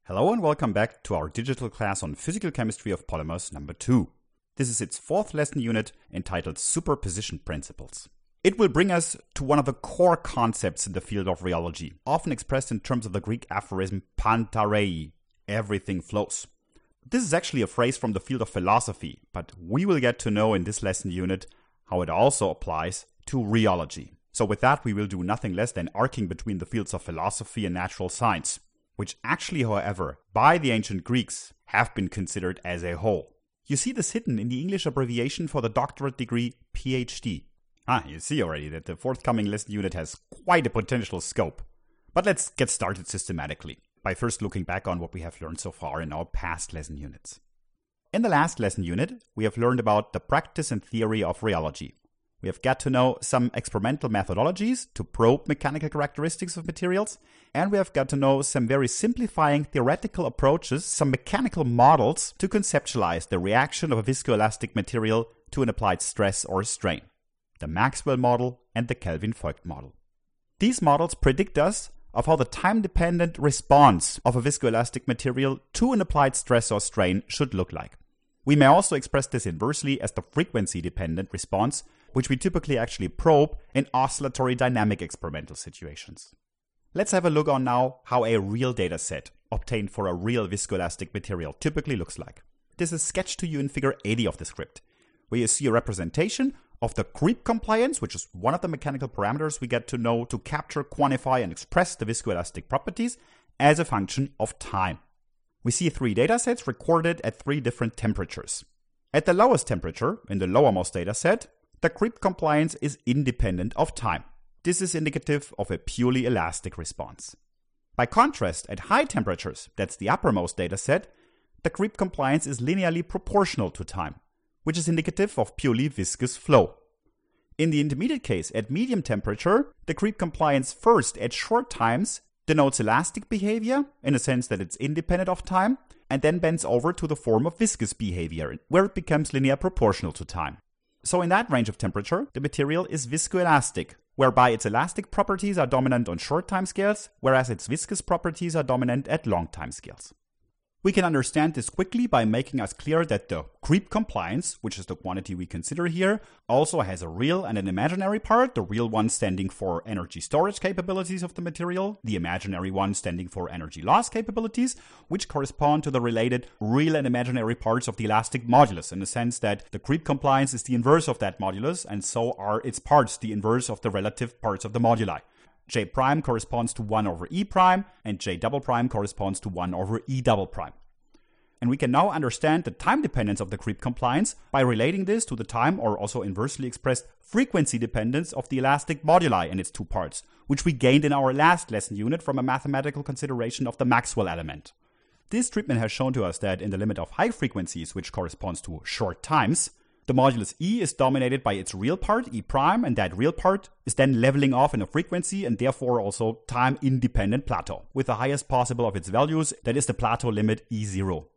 Hello and welcome back to our digital class on Physical Chemistry of Polymers number 2. This is its fourth lesson unit entitled Superposition Principles. It will bring us to one of the core concepts in the field of rheology, often expressed in terms of the Greek aphorism pantarei, everything flows. This is actually a phrase from the field of philosophy, but we will get to know in this lesson unit how it also applies to rheology. So with that, we will do nothing less than arcing between the fields of philosophy and natural science, which actually, however, by the ancient Greeks have been considered as a whole. You see this hidden in the English abbreviation for the doctorate degree PhD. You see already that the forthcoming lesson unit has quite a potential scope. But let's get started systematically by first looking back on what we have learned so far in our past lesson units. In the last lesson unit, we have learned about the practice and theory of rheology. We have got to know some experimental methodologies to probe mechanical characteristics of materials, and we have got to know some very simplifying theoretical approaches, some mechanical models to conceptualize the reaction of a viscoelastic material to an applied stress or strain, the Maxwell model and the Kelvin-Voigt model. These models predict us of how the time-dependent response of a viscoelastic material to an applied stress or strain should look like. We may also express this inversely as the frequency-dependent response, which we typically actually probe in oscillatory dynamic experimental situations. Let's have a look on now how a real data set obtained for a real viscoelastic material typically looks like. This is sketched to you in figure 80 of the script, where you see a representation of the creep compliance, which is one of the mechanical parameters we get to know to capture, quantify, and express the viscoelastic properties as a function of time. We see three data sets recorded at three different temperatures. At the lowest temperature, in the lowermost data set, the creep compliance is independent of time. This is indicative of a purely elastic response. By contrast, at high temperatures, that's the uppermost data set, the creep compliance is linearly proportional to time, which is indicative of purely viscous flow. In the intermediate case, at medium temperature, the creep compliance first at short times denotes elastic behavior in the sense that it's independent of time, and then bends over to the form of viscous behavior, where it becomes linear proportional to time. So in that range of temperature, the material is viscoelastic, whereby its elastic properties are dominant on short time scales, whereas its viscous properties are dominant at long time scales. We can understand this quickly by making us clear that the creep compliance, which is the quantity we consider here, also has a real and an imaginary part, the real one standing for energy storage capabilities of the material, the imaginary one standing for energy loss capabilities, which correspond to the related real and imaginary parts of the elastic modulus, in the sense that the creep compliance is the inverse of that modulus, and so are its parts the inverse of the relative parts of the moduli. J prime corresponds to 1 over E prime, and J double prime corresponds to 1 over E double prime. And we can now understand the time dependence of the creep compliance by relating this to the time, or also inversely expressed frequency dependence of the elastic moduli in its two parts, which we gained in our last lesson unit from a mathematical consideration of the Maxwell element. This treatment has shown to us that in the limit of high frequencies, which corresponds to short times, the modulus E is dominated by its real part, E prime, and that real part is then leveling off in a frequency and therefore also time-independent plateau, with the highest possible of its values, that is the plateau limit E0.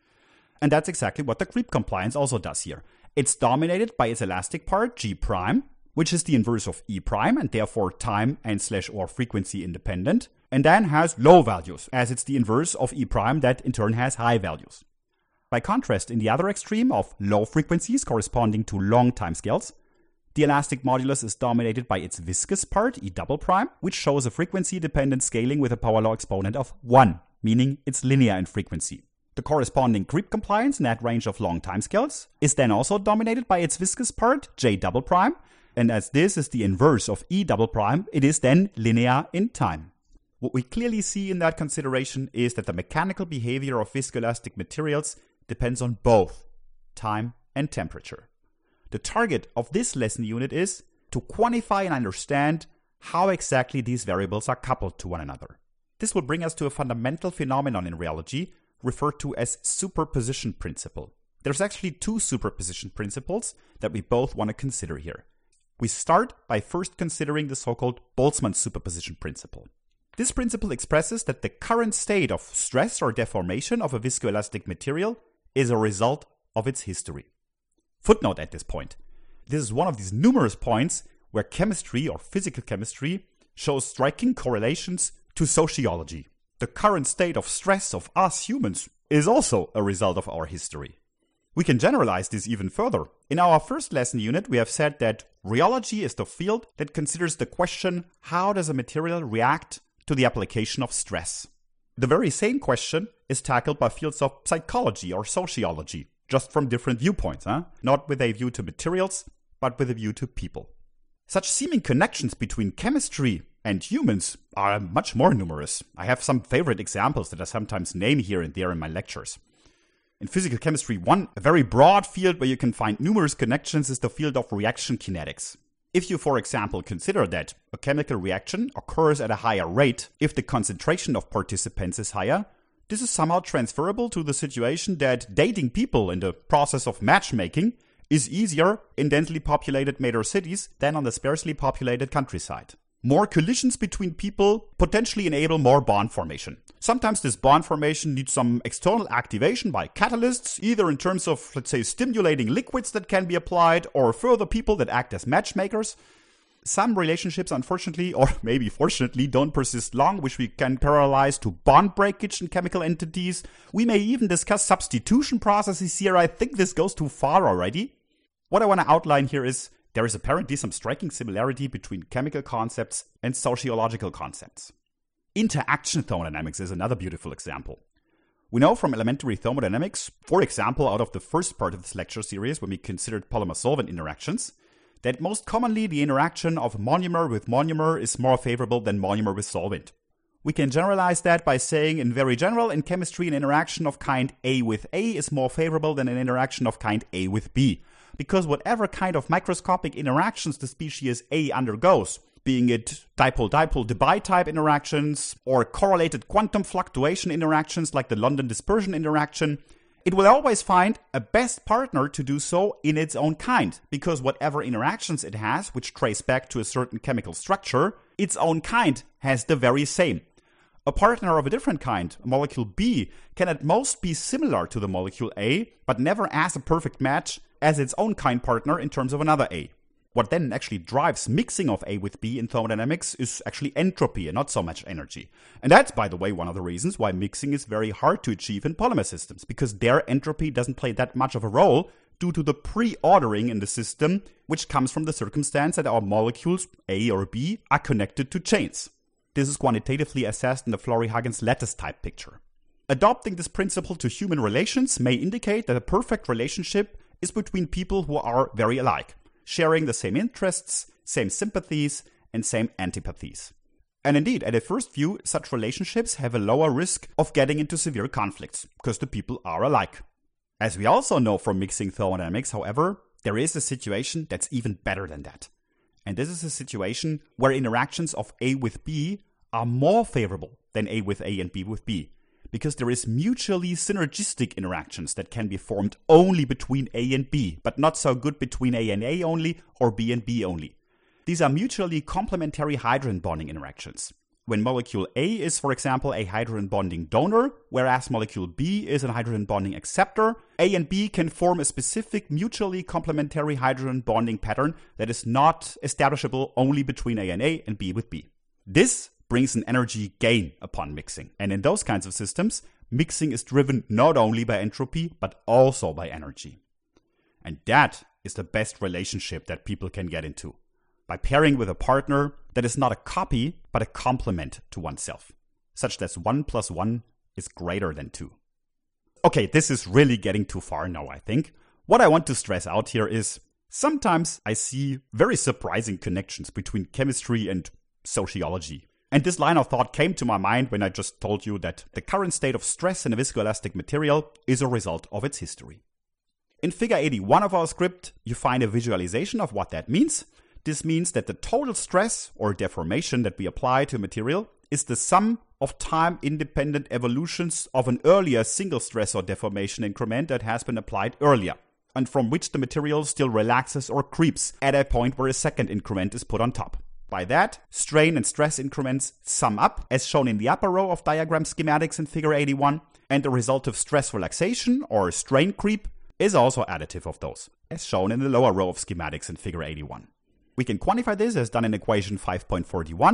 And that's exactly what the creep compliance also does here. It's dominated by its elastic part, G prime, which is the inverse of E prime and therefore time and/or frequency independent, and then has low values, as it's the inverse of E prime that in turn has high values. By contrast, in the other extreme of low frequencies corresponding to long timescales, the elastic modulus is dominated by its viscous part, E double prime, which shows a frequency-dependent scaling with a power law exponent of 1, meaning it's linear in frequency. The corresponding creep compliance in that range of long timescales is then also dominated by its viscous part, J double prime, and as this is the inverse of E double prime, it is then linear in time. What we clearly see in that consideration is that the mechanical behavior of viscoelastic materials depends on both time and temperature. The target of this lesson unit is to quantify and understand how exactly these variables are coupled to one another. This will bring us to a fundamental phenomenon in rheology referred to as superposition principle. There's actually two superposition principles that we both want to consider here. We start by first considering the so-called Boltzmann superposition principle. This principle expresses that the current state of stress or deformation of a viscoelastic material is a result of its history. Footnote at this point. This is one of these numerous points where chemistry or physical chemistry shows striking correlations to sociology. the current state of stress of us humans is also a result of our history. We can generalize this even further. In our first lesson unit, we have said that rheology is the field that considers the question, how does a material react to the application of stress? The very same question is tackled by fields of psychology or sociology, just from different viewpoints, not with a view to materials, but with a view to people. Such seeming connections between chemistry and humans are much more numerous. I have some favorite examples that I sometimes name here and there in my lectures. In Physical Chemistry 1, a very broad field where you can find numerous connections is the field of reaction kinetics. If you, for example, consider that a chemical reaction occurs at a higher rate if the concentration of participants is higher, this is somehow transferable to the situation that dating people in the process of matchmaking is easier in densely populated major cities than on the sparsely populated countryside. More collisions between people potentially enable more bond formation. Sometimes this bond formation needs some external activation by catalysts, either in terms of, let's say, stimulating liquids that can be applied or further people that act as matchmakers. Some relationships, unfortunately, or maybe fortunately, don't persist long, which we can parallelize to bond breakage in chemical entities. We may even discuss substitution processes here. I think this goes too far already. What I want to outline here is there is apparently some striking similarity between chemical concepts and sociological concepts. Interaction thermodynamics is another beautiful example. We know from elementary thermodynamics, for example, out of the first part of this lecture series when we considered polymer-solvent interactions, that most commonly the interaction of monomer with monomer is more favorable than monomer with solvent. We can generalize that by saying in very general, in chemistry, an interaction of kind A with A is more favorable than an interaction of kind A with B. Because whatever kind of microscopic interactions the species A undergoes, being it dipole-dipole Debye type interactions or correlated quantum fluctuation interactions like the London dispersion interaction, it will always find a best partner to do so in its own kind, because whatever interactions it has, which trace back to a certain chemical structure, its own kind has the very same. A partner of a different kind, a molecule B, can at most be similar to the molecule A, but never as a perfect match as its own kind partner in terms of another A. What then actually drives mixing of A with B in thermodynamics is actually entropy and not so much energy. And that's, by the way, one of the reasons why mixing is very hard to achieve in polymer systems, because their entropy doesn't play that much of a role due to the pre-ordering in the system, which comes from the circumstance that our molecules, A or B, are connected to chains. This is quantitatively assessed in the Flory-Huggins lattice type picture. Adopting this principle to human relations may indicate that a perfect relationship is between people who are very alike, sharing the same interests, same sympathies, and same antipathies. And indeed, at a first view, such relationships have a lower risk of getting into severe conflicts, because the people are alike. As we also know from mixing thermodynamics, however, there is a situation that's even better than that. And this is a situation where interactions of A with B are more favorable than A with A and B with B, because there is mutually synergistic interactions that can be formed only between A and B, but not so good between A and A only or B and B only. These are mutually complementary hydrogen bonding interactions. When molecule A is, for example, a hydrogen bonding donor, whereas molecule B is a hydrogen bonding acceptor, A and B can form a specific mutually complementary hydrogen bonding pattern that is not establishable only between A and B with B. This brings an energy gain upon mixing. And in those kinds of systems, mixing is driven not only by entropy, but also by energy. And that is the best relationship that people can get into, by pairing with a partner that is not a copy, but a complement to oneself, such that 1 + 1 is greater than 2. Okay, this is really getting too far now, I think. What I want to stress out here is, sometimes I see very surprising connections between chemistry and sociology. And this line of thought came to my mind when I just told you that the current state of stress in a viscoelastic material is a result of its history. In figure 81 of our script, you find a visualization of what that means. This means that the total stress or deformation that we apply to a material is the sum of time-independent evolutions of an earlier single stress or deformation increment that has been applied earlier, and from which the material still relaxes or creeps at a point where a second increment is put on top. By that, strain and stress increments sum up, as shown in the upper row of diagram schematics in figure 81, and the result of stress relaxation or strain creep is also additive of those, as shown in the lower row of schematics in figure 81. We can quantify this as done in equation 5.41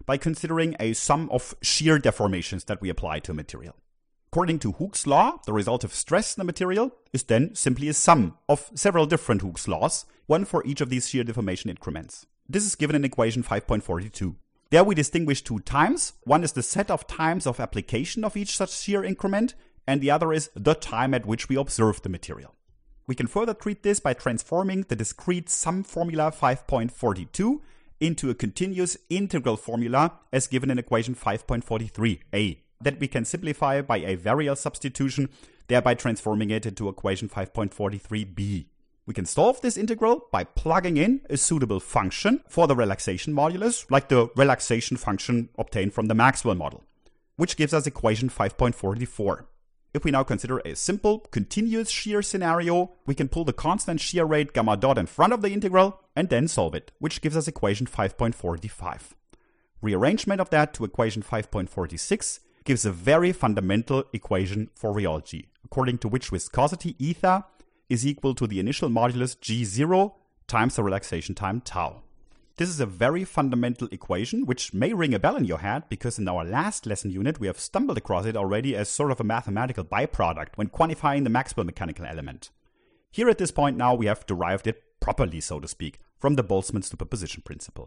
by considering a sum of shear deformations that we apply to a material. According to Hooke's law, the result of stress in the material is then simply a sum of several different Hooke's laws, one for each of these shear deformation increments. This is given in equation 5.42. There we distinguish two times. One is the set of times of application of each such shear increment, and the other is the time at which we observe the material. We can further treat this by transforming the discrete sum formula 5.42 into a continuous integral formula as given in equation 5.43a. That we can simplify by a variable substitution, thereby transforming it into equation 5.43b. We can solve this integral by plugging in a suitable function for the relaxation modulus, like the relaxation function obtained from the Maxwell model, which gives us equation 5.44. If we now consider a simple continuous shear scenario, we can pull the constant shear rate gamma dot in front of the integral and then solve it, which gives us equation 5.45. Rearrangement of that to equation 5.46 gives a very fundamental equation for rheology, according to which viscosity eta is equal to the initial modulus G0 times the relaxation time tau. This is a very fundamental equation, which may ring a bell in your head, because in our last lesson unit we have stumbled across it already as sort of a mathematical byproduct when quantifying the Maxwell mechanical element. Here at this point now we have derived it properly, so to speak, from the Boltzmann superposition principle.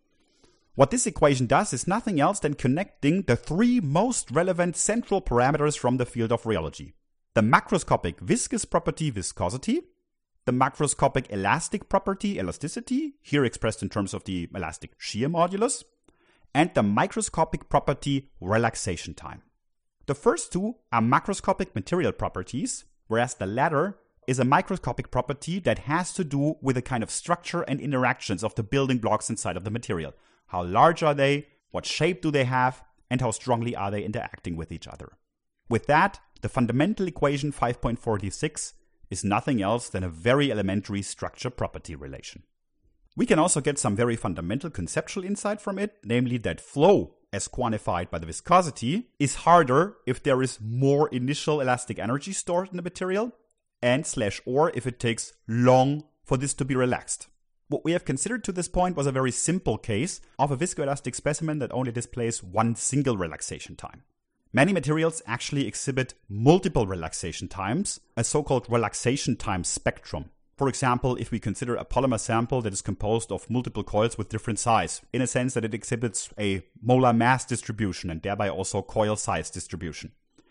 What this equation does is nothing else than connecting the three most relevant central parameters from the field of rheology: the macroscopic viscous property, viscosity; the macroscopic elastic property, elasticity, here expressed in terms of the elastic shear modulus; and the microscopic property, relaxation time. The first two are macroscopic material properties, whereas the latter is a microscopic property that has to do with the kind of structure and interactions of the building blocks inside of the material. How large are they? What shape do they have? And how strongly are they interacting with each other? With that, the fundamental equation 5.46 is nothing else than a very elementary structure-property relation. We can also get some very fundamental conceptual insight from it, namely that flow, as quantified by the viscosity, is harder if there is more initial elastic energy stored in the material, and /or if it takes long for this to be relaxed. What we have considered to this point was a very simple case of a viscoelastic specimen that only displays one single relaxation time. Many materials actually exhibit multiple relaxation times, a so-called relaxation time spectrum. For example, if we consider a polymer sample that is composed of multiple coils with different size, in a sense that it exhibits a molar mass distribution and thereby also coil size distribution.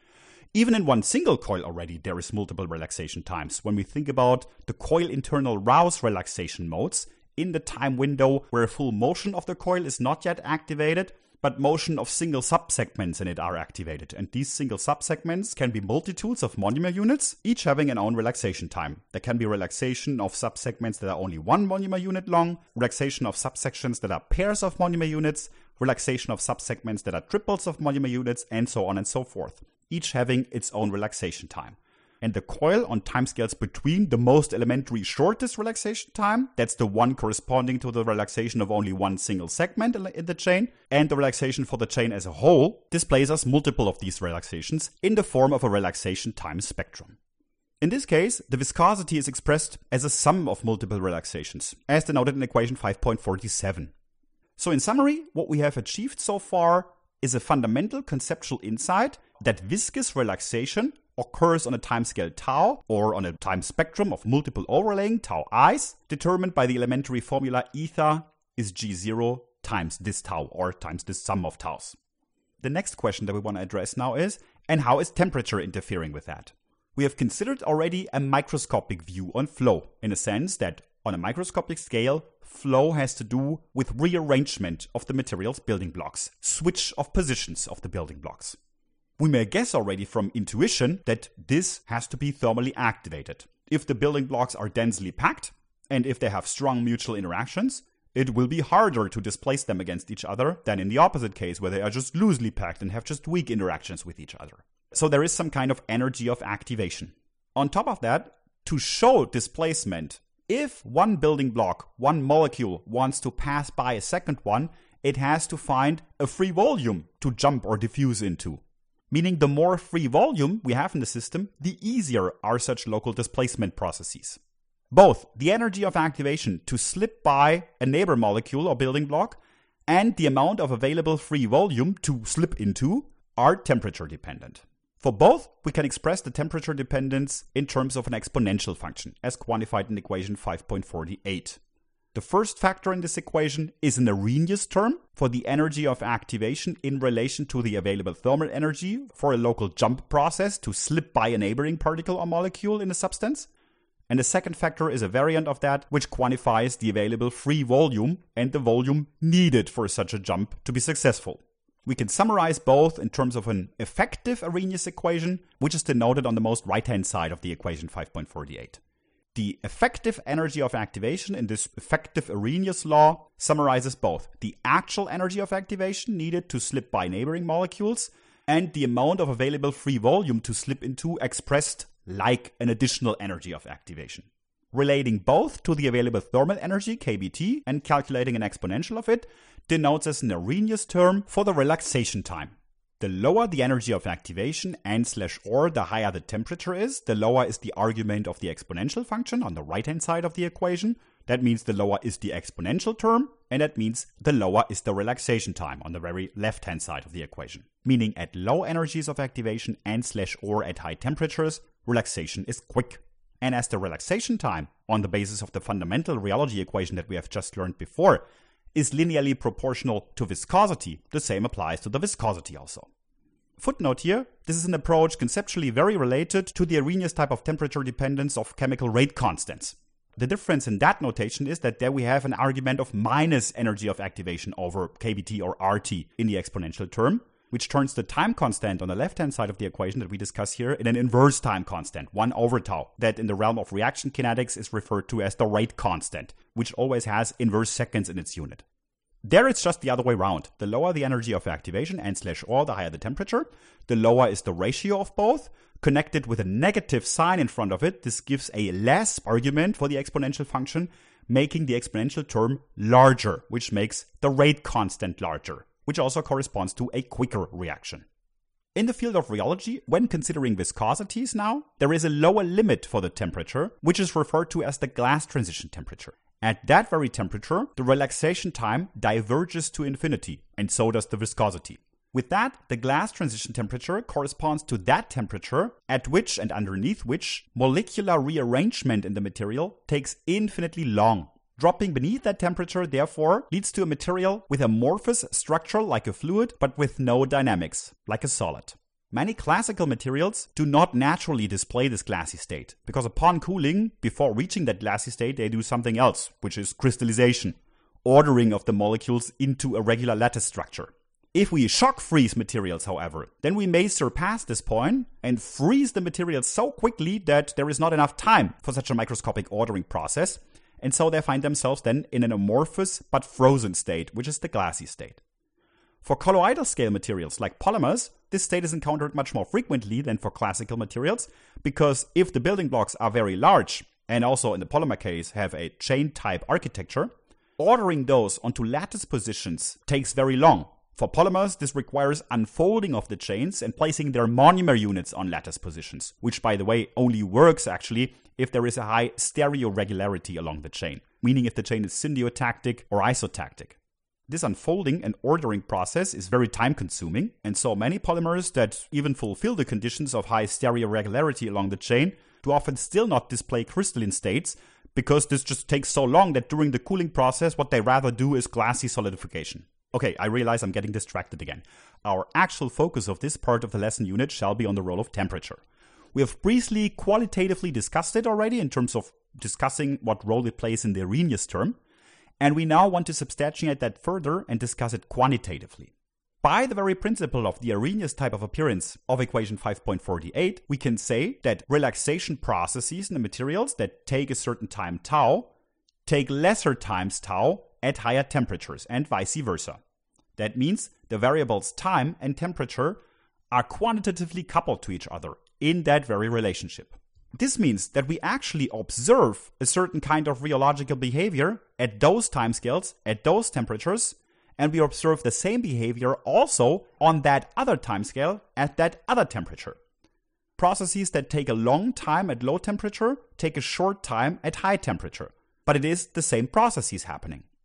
Even in one single coil already, there is multiple relaxation times. When we think about the coil internal Rouse relaxation modes, in the time window where a full motion of the coil is not yet activated, but motion of single subsegments in it are activated. And these single subsegments can be multitudes of monomer units, each having an own relaxation time. There can be relaxation of subsegments that are only one monomer unit long, relaxation of subsections that are pairs of monomer units, relaxation of subsegments that are triples of monomer units, and so on and so forth, each having its own relaxation time. And the coil on timescales between the most elementary shortest relaxation time, that's the one corresponding to the relaxation of only one single segment in the chain, and the relaxation for the chain as a whole, displays us multiple of these relaxations in the form of a relaxation time spectrum. In this case, the viscosity is expressed as a sum of multiple relaxations, as denoted in equation 5.47. So in summary, what we have achieved so far is a fundamental conceptual insight that viscous relaxation occurs on a timescale tau, or on a time spectrum of multiple overlaying tau i's, determined by the elementary formula eta is G0 times this tau, or times this sum of taus. The next question that we want to address now is, and how is temperature interfering with that? We have considered already a microscopic view on flow, in a sense that on a microscopic scale, flow has to do with rearrangement of the material's building blocks, switch of positions of the building blocks. We may guess already from intuition that this has to be thermally activated. If the building blocks are densely packed, and if they have strong mutual interactions, it will be harder to displace them against each other than in the opposite case, where they are just loosely packed and have just weak interactions with each other. So there is some kind of energy of activation. On top of that, to show displacement, if one building block, one molecule, wants to pass by a second one, it has to find a free volume to jump or diffuse into. Meaning the more free volume we have in the system, the easier are such local displacement processes. Both the energy of activation to slip by a neighbor molecule or building block, and the amount of available free volume to slip into are temperature dependent. For both, we can express the temperature dependence in terms of an exponential function, as quantified in equation 5.48. The first factor in this equation is an Arrhenius term for the energy of activation in relation to the available thermal energy for a local jump process to slip by a neighboring particle or molecule in a substance. And the second factor is a variant of that, which quantifies the available free volume and the volume needed for such a jump to be successful. We can summarize both in terms of an effective Arrhenius equation, which is denoted on the most right-hand side of the equation 5.48. The effective energy of activation in this effective Arrhenius law summarizes both the actual energy of activation needed to slip by neighboring molecules and the amount of available free volume to slip into expressed like an additional energy of activation. Relating both to the available thermal energy, kBT, and calculating an exponential of it denotes as an Arrhenius term for the relaxation time. The lower the energy of activation and/or the higher the temperature is, the lower is the argument of the exponential function on the right-hand side of the equation. That means the lower is the exponential term, and that means the lower is the relaxation time on the very left-hand side of the equation. Meaning at low energies of activation and/or at high temperatures, relaxation is quick. And as the relaxation time, on the basis of the fundamental rheology equation that we have just learned before, is linearly proportional to viscosity, the same applies to the viscosity also. Footnote here, this is an approach conceptually very related to the Arrhenius type of temperature dependence of chemical rate constants. The difference in that notation is that there we have an argument of minus energy of activation over kBT or RT in the exponential term, which turns the time constant on the left-hand side of the equation that we discuss here in an inverse time constant, 1 over tau, that in the realm of reaction kinetics is referred to as the rate constant, which always has inverse seconds in its unit. There it's just the other way around. The lower the energy of activation and/or the higher the temperature, the lower is the ratio of both. Connected with a negative sign in front of it, this gives a less argument for the exponential function, making the exponential term larger, which makes the rate constant larger, which also corresponds to a quicker reaction. In the field of rheology, when considering viscosities now, there is a lower limit for the temperature, which is referred to as the glass transition temperature. At that very temperature, the relaxation time diverges to infinity, and so does the viscosity. With that, the glass transition temperature corresponds to that temperature at which and underneath which molecular rearrangement in the material takes infinitely long. Dropping beneath that temperature, therefore, leads to a material with amorphous structure like a fluid, but with no dynamics, like a solid. Many classical materials do not naturally display this glassy state, because upon cooling, before reaching that glassy state, they do something else, which is crystallization, ordering of the molecules into a regular lattice structure. If we shock freeze materials, however, then we may surpass this point and freeze the material so quickly that there is not enough time for such a microscopic ordering process, and so they find themselves then in an amorphous but frozen state, which is the glassy state. For colloidal scale materials like polymers, this state is encountered much more frequently than for classical materials, because if the building blocks are very large, and also in the polymer case have a chain type architecture, ordering those onto lattice positions takes very long. For polymers, this requires unfolding of the chains and placing their monomer units on lattice positions, which, by the way, only works actually if there is a high stereoregularity along the chain, meaning if the chain is syndiotactic or isotactic. This unfolding and ordering process is very time-consuming, and so many polymers that even fulfill the conditions of high stereoregularity along the chain do often still not display crystalline states, because this just takes so long that during the cooling process, what they rather do is glassy solidification. Okay, I realize I'm getting distracted again. Our actual focus of this part of the lesson unit shall be on the role of temperature. We have briefly qualitatively discussed it already in terms of discussing what role it plays in the Arrhenius term, and we now want to substantiate that further and discuss it quantitatively. By the very principle of the Arrhenius type of appearance of equation 5.48, we can say that relaxation processes in the materials that take a certain time tau take lesser times tau at higher temperatures and vice versa. That means the variables time and temperature are quantitatively coupled to each other in that very relationship. This means that we actually observe a certain kind of rheological behavior at those timescales, at those temperatures, and we observe the same behavior also on that other timescale at that other temperature. Processes that take a long time at low temperature take a short time at high temperature, but it is the same processes happening.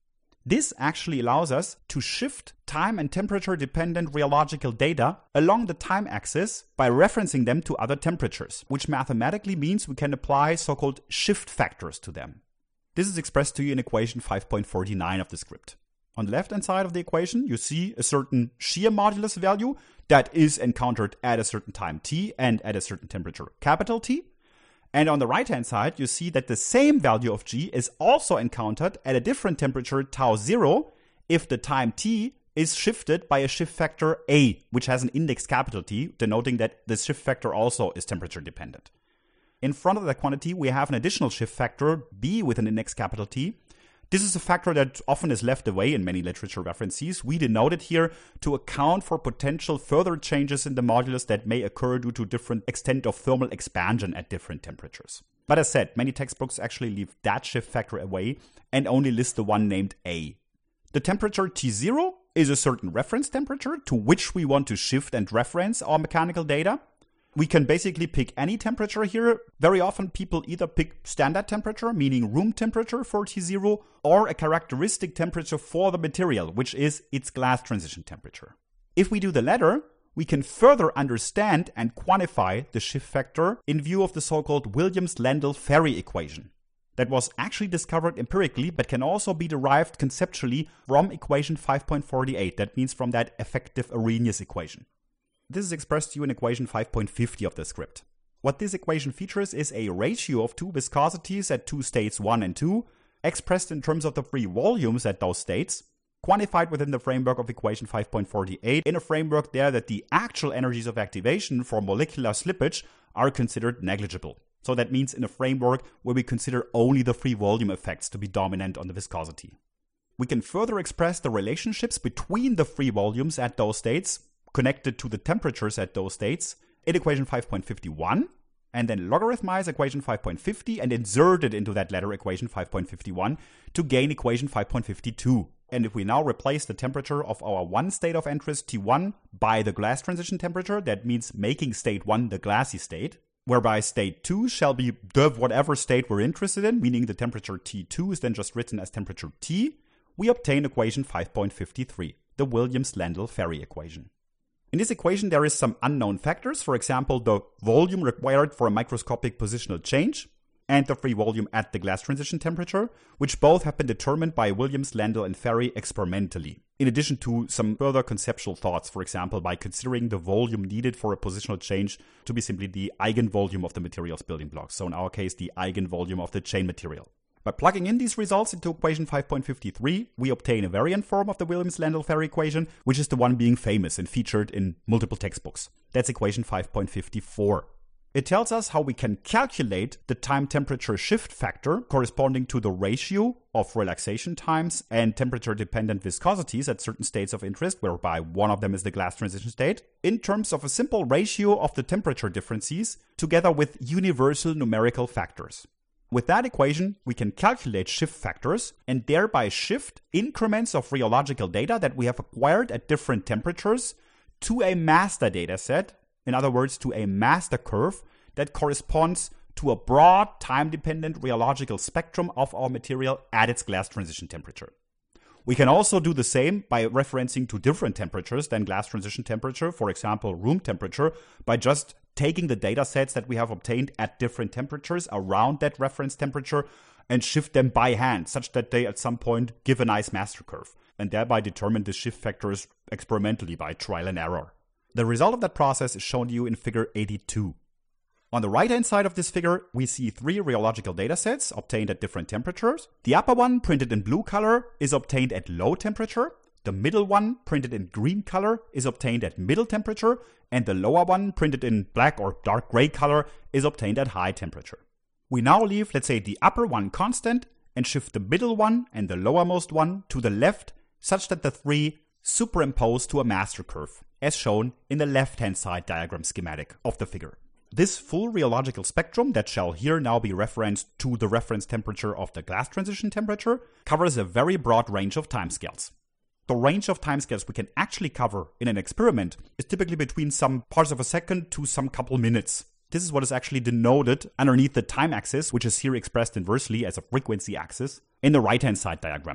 This actually allows us to shift time and temperature dependent rheological data along the time axis by referencing them to other temperatures, which mathematically means we can apply so-called shift factors to them. This is expressed to you in equation 5.49 of the script. On the left-hand side of the equation, you see a certain shear modulus value that is encountered at a certain time t and at a certain temperature capital T. And on the right-hand side, you see that the same value of G is also encountered at a different temperature tau 0 if the time t is shifted by a shift factor A, which has an index capital T, denoting that the shift factor also is temperature dependent. In front of that quantity, we have an additional shift factor B with an index capital T. This is a factor that often is left away in many literature references. We denote it here to account for potential further changes in the modulus that may occur due to different extent of thermal expansion at different temperatures. But as said, many textbooks actually leave that shift factor away and only list the one named A. The temperature T0 is a certain reference temperature to which we want to shift and reference our mechanical data. We can basically pick any temperature here. Very often people either pick standard temperature, meaning room temperature for T0, or a characteristic temperature for the material, which is its glass transition temperature. If we do the latter, we can further understand and quantify the shift factor in view of the so-called Williams-Landau-Ferri equation. That was actually discovered empirically, but can also be derived conceptually from equation 5.48. That means from that effective Arrhenius equation. This is expressed to you in equation 5.50 of the script. What this equation features is a ratio of two viscosities at two states 1 and 2, expressed in terms of the free volumes at those states, quantified within the framework of equation 5.48 in a framework there that the actual energies of activation for molecular slippage are considered negligible. So that means in a framework where we consider only the free volume effects to be dominant on the viscosity. We can further express the relationships between the free volumes at those states connected to the temperatures at those states in equation 5.51, and then logarithmize equation 5.50 and insert it into that latter equation 5.51 to gain equation 5.52. And if we now replace the temperature of our one state of interest T1 by the glass transition temperature, that means making state 1 the glassy state, whereby state 2 shall be the whatever state we're interested in, meaning the temperature T2 is then just written as temperature T, we obtain equation 5.53, the Williams-Landau-Ferri equation. In this equation, there is some unknown factors, for example, the volume required for a microscopic positional change and the free volume at the glass transition temperature, which both have been determined by Williams, Landau, and Ferri experimentally. In addition to some further conceptual thoughts, for example, by considering the volume needed for a positional change to be simply the eigenvolume of the material's building blocks. So in our case, the eigenvolume of the chain material. By plugging in these results into equation 5.53, we obtain a variant form of the Williams-Landau-Ferri equation, which is the one being famous and featured in multiple textbooks. That's equation 5.54. It tells us how we can calculate the time-temperature shift factor corresponding to the ratio of relaxation times and temperature-dependent viscosities at certain states of interest, whereby one of them is the glass transition state, in terms of a simple ratio of the temperature differences together with universal numerical factors. With that equation, we can calculate shift factors and thereby shift increments of rheological data that we have acquired at different temperatures to a master data set, in other words, to a master curve that corresponds to a broad time-dependent rheological spectrum of our material at its glass transition temperature. We can also do the same by referencing to different temperatures than glass transition temperature, for example, room temperature, by just taking the data sets that we have obtained at different temperatures around that reference temperature and shift them by hand, such that they at some point give a nice master curve, and thereby determine the shift factors experimentally by trial and error. The result of that process is shown to you in figure 82. On the right-hand side of this figure, we see three rheological datasets obtained at different temperatures. The upper one, printed in blue color, is obtained at low temperature. The middle one, printed in green color, is obtained at middle temperature. And the lower one, printed in black or dark gray color, is obtained at high temperature. We now leave, let's say, the upper one constant and shift the middle one and the lowermost one to the left, such that the three superimpose to a master curve, as shown in the left-hand side diagram schematic of the figure. This full rheological spectrum that shall here now be referenced to the reference temperature of the glass transition temperature covers a very broad range of timescales. The range of timescales we can actually cover in an experiment is typically between some parts of a second to some couple minutes. This is what is actually denoted underneath the time axis, which is here expressed inversely as a frequency axis, in the right-hand side diagram.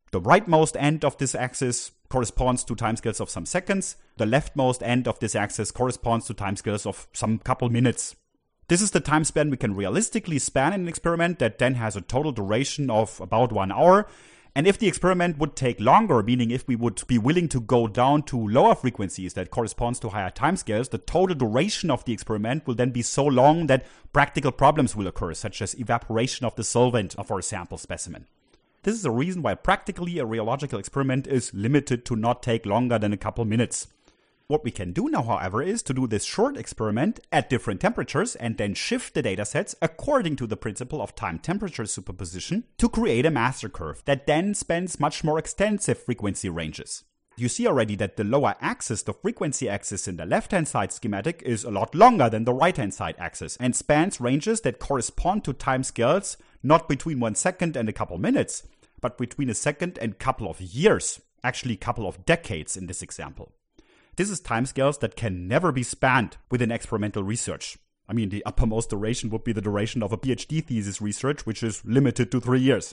The rightmost end of this axis corresponds to timescales of some seconds. The leftmost end of this axis corresponds to timescales of some couple minutes. This is the time span we can realistically span in an experiment that then has a total duration of about 1 hour. And if the experiment would take longer, meaning if we would be willing to go down to lower frequencies that corresponds to higher timescales, the total duration of the experiment will then be so long that practical problems will occur, such as evaporation of the solvent of our sample specimen. This is the reason why practically a rheological experiment is limited to not take longer than a couple minutes. What we can do now, however, is to do this short experiment at different temperatures and then shift the datasets according to the principle of time-temperature superposition to create a master curve that then spans much more extensive frequency ranges. You see already that the lower axis, the frequency axis in the left-hand side schematic, is a lot longer than the right-hand side axis and spans ranges that correspond to timescales not between 1 second and a couple minutes, but between a second and a couple of years, actually a couple of decades in this example. This is timescales that can never be spanned within experimental research. I mean, the uppermost duration would be the duration of a PhD thesis research, which is limited to 3 years.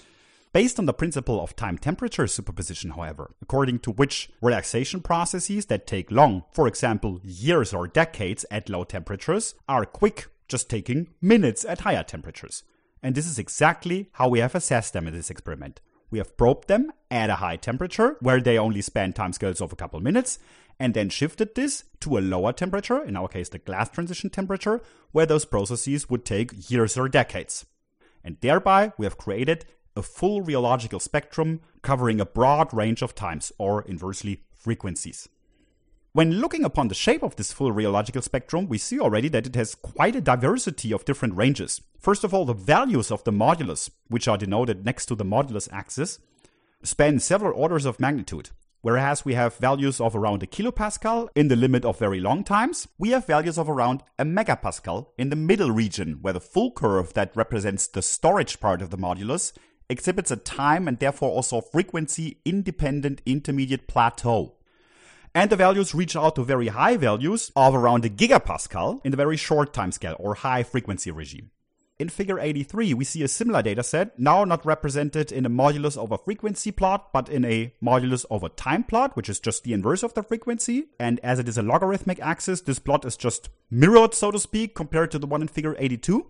Based on the principle of time-temperature superposition, however, according to which relaxation processes that take long, for example, years or decades at low temperatures, are quick, just taking minutes at higher temperatures. And this is exactly how we have assessed them in this experiment. We have probed them at a high temperature, where they only span timescales of a couple minutes, and then shifted this to a lower temperature, in our case the glass transition temperature, where those processes would take years or decades. And thereby we have created a full rheological spectrum covering a broad range of times, or inversely, frequencies. When looking upon the shape of this full rheological spectrum, we see already that it has quite a diversity of different ranges. First of all, the values of the modulus, which are denoted next to the modulus axis, span several orders of magnitude. Whereas we have values of around a kilopascal in the limit of very long times, we have values of around a megapascal in the middle region, where the full curve that represents the storage part of the modulus exhibits a time and therefore also frequency independent intermediate plateau. And the values reach out to very high values of around a gigapascal in the very short timescale or high frequency regime. In figure 83, we see a similar dataset, now not represented in a modulus over frequency plot, but in a modulus over time plot, which is just the inverse of the frequency. And as it is a logarithmic axis, this plot is just mirrored, so to speak, compared to the one in figure 82.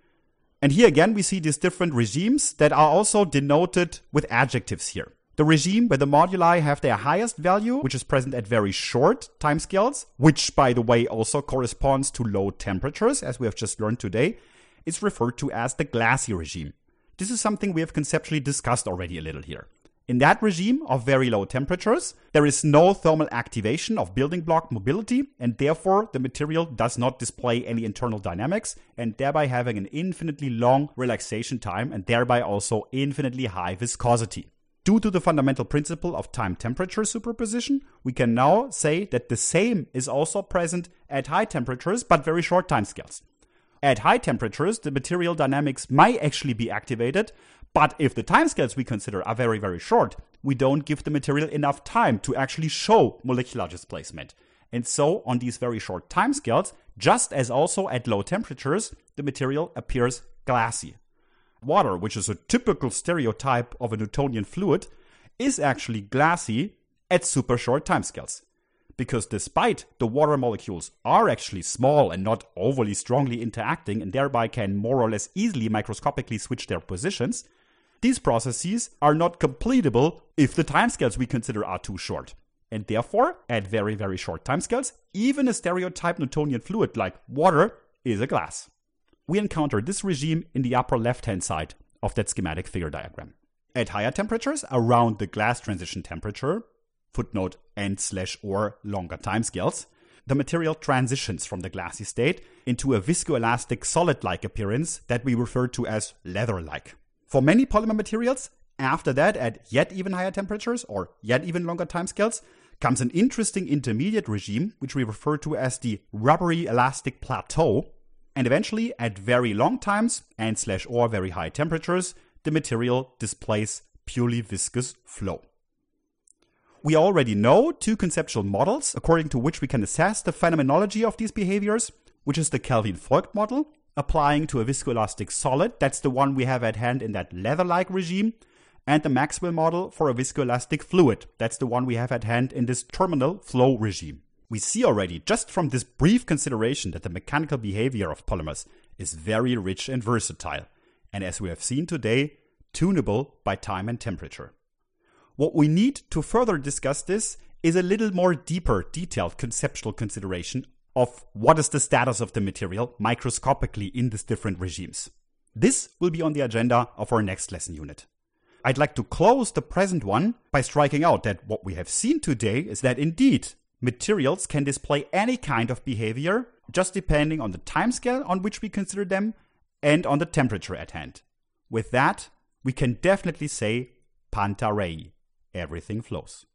And here again, we see these different regimes that are also denoted with adjectives here. The regime where the moduli have their highest value, which is present at very short timescales, which, by the way, also corresponds to low temperatures, as we have just learned today, is referred to as the glassy regime. This is something we have conceptually discussed already a little here. In that regime of very low temperatures, there is no thermal activation of building block mobility, and therefore the material does not display any internal dynamics, and thereby having an infinitely long relaxation time and thereby also infinitely high viscosity. Due to the fundamental principle of time-temperature superposition, we can now say that the same is also present at high temperatures but very short timescales. At high temperatures, the material dynamics might actually be activated, but if the timescales we consider are very, very short, we don't give the material enough time to actually show molecular displacement. And so, on these very short timescales, just as also at low temperatures, the material appears glassy. Water, which is a typical stereotype of a Newtonian fluid, is actually glassy at super short timescales. Because despite the water molecules are actually small and not overly strongly interacting and thereby can more or less easily microscopically switch their positions, these processes are not completable if the timescales we consider are too short. And therefore, at very, very short timescales, even a stereotype Newtonian fluid like water is a glass. We encounter this regime in the upper left-hand side of that schematic figure diagram. At higher temperatures, around the glass transition temperature, footnote and/or longer timescales, the material transitions from the glassy state into a viscoelastic solid-like appearance that we refer to as leather-like. For many polymer materials, after that, at yet even higher temperatures or yet even longer timescales, comes an interesting intermediate regime, which we refer to as the rubbery elastic plateau. And eventually, at very long times and/or very high temperatures, the material displays purely viscous flow. We already know two conceptual models according to which we can assess the phenomenology of these behaviors, which is the Kelvin-Voigt model, applying to a viscoelastic solid. That's the one we have at hand in that leather-like regime. and the Maxwell model for a viscoelastic fluid. That's the one we have at hand in this terminal flow regime. We see already, just from this brief consideration, that the mechanical behavior of polymers is very rich and versatile, and as we have seen today, tunable by time and temperature. What we need to further discuss this is a little more deeper, detailed conceptual consideration of what is the status of the material microscopically in these different regimes. This will be on the agenda of our next lesson unit. I'd like to close the present one by striking out that what we have seen today is that indeed materials can display any kind of behavior just depending on the timescale on which we consider them and on the temperature at hand. With that, we can definitely say panta rhei, everything flows.